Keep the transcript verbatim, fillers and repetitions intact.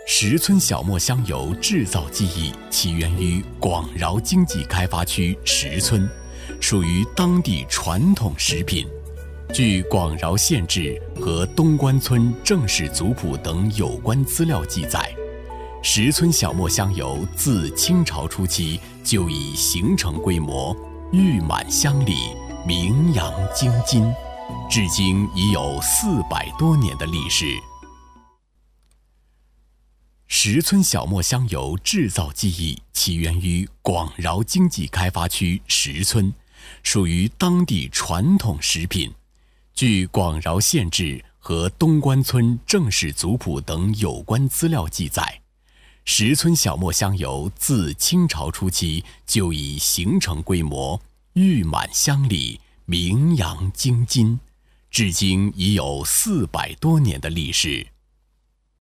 石村小磨香油制造技艺起源于广饶经济开发区石村，属于当地传统食品。据广饶县志和东关村正史族谱等有关资料记载，石村小磨香油自清朝初期就已形成规模，誉满乡里，名扬京津，至今已有四百多年的历史。石村小磨香油制造技艺起源于广饶经济开发区石村，属于当地传统食品。据广饶县志和东关村正史族谱等有关资料记载，石村小磨香油自清朝初期就已形成规模，誉满乡里，名扬京津，至今已有四百多年的历史。